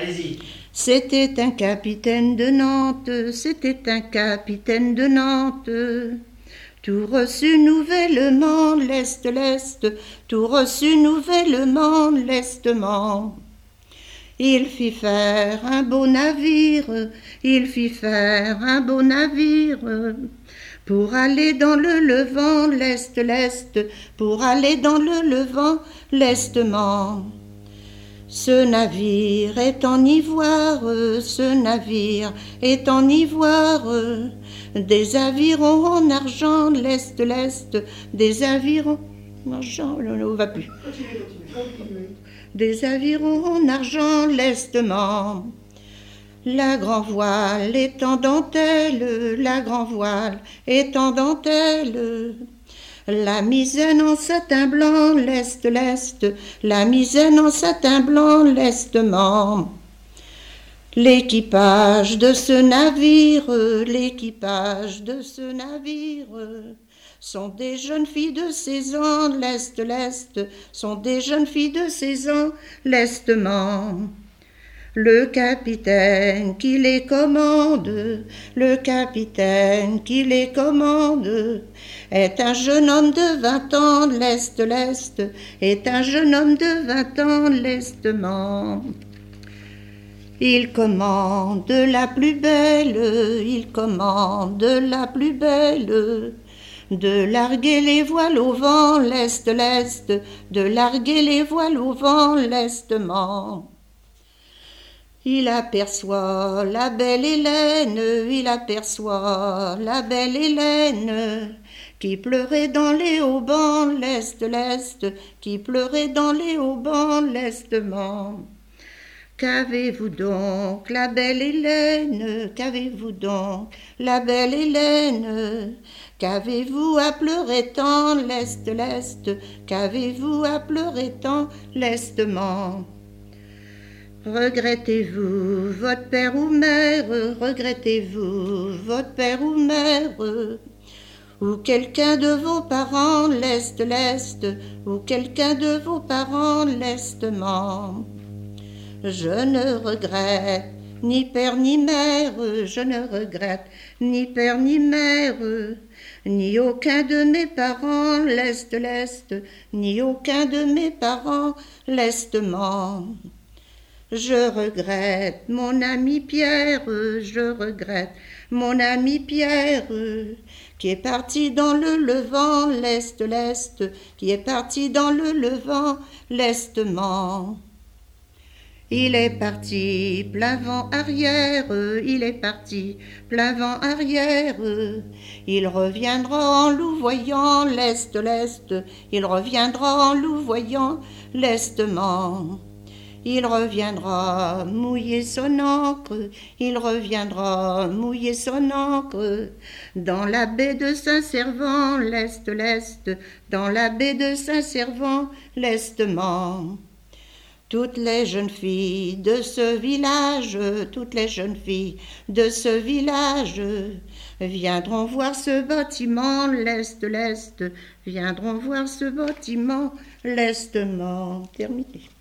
Allez-y. C'était un capitaine de Nantes, c'était un capitaine de Nantes. Tout reçu nouvellement, lest, lest, tout reçu nouvellement, lestement. Il fit faire un beau navire, il fit faire un beau navire, pour aller dans le Levant, lest, lest, pour aller dans le Levant, lestement. Ce navire est en ivoire, ce navire est en ivoire, des avirons en argent, lest, lest, des avirons en argent, on va plus. Des avirons en argent, lestement. La grand-voile est en dentelle, la grand-voile est en dentelle. La misaine en satin blanc, lest, lest, la misaine en satin blanc, lestement. L'équipage de ce navire, l'équipage de ce navire, sont des jeunes filles de 16 ans, lest, lest, sont des jeunes filles de 16 ans, lestement. Le capitaine qui les commande, le capitaine qui les commande, est un jeune homme de 20 ans, lest, lest, est un jeune homme de 20 ans, lestement. Il commande la plus belle, il commande la plus belle, de larguer les voiles au vent, lest, lest, de larguer les voiles au vent, lestement. Il aperçoit la belle Hélène, il aperçoit la belle Hélène, qui pleurait dans les haubans, lest, lest, qui pleurait dans les haubans, lestement. Qu'avez-vous donc, la belle Hélène, qu'avez-vous donc, la belle Hélène, qu'avez-vous à pleurer tant, lest, lest, qu'avez-vous à pleurer tant, lestement. Regrettez-vous votre père ou mère, regrettez-vous votre père ou mère, ou quelqu'un de vos parents, lest, lest, ou quelqu'un de vos parents, lestement. Je ne regrette ni père ni mère, je ne regrette ni père ni mère, ni aucun de mes parents, lest, lest, ni aucun de mes parents, lestement. Je regrette mon ami Pierre, je regrette mon ami Pierre, qui est parti dans le Levant, lest, lest, qui est parti dans le Levant, lestement. Il est parti plein vent arrière, il est parti plein vent arrière, il reviendra en louvoyant, lest, lest, il reviendra en louvoyant, lestement. Il reviendra mouiller son ancre, il reviendra mouiller son ancre, dans la baie de Saint-Servant, lest, lest, dans la baie de Saint-Servant, lestement. Toutes les jeunes filles de ce village, toutes les jeunes filles de ce village, viendront voir ce bâtiment, lest, lest, viendront voir ce bâtiment, lestement. Terminé.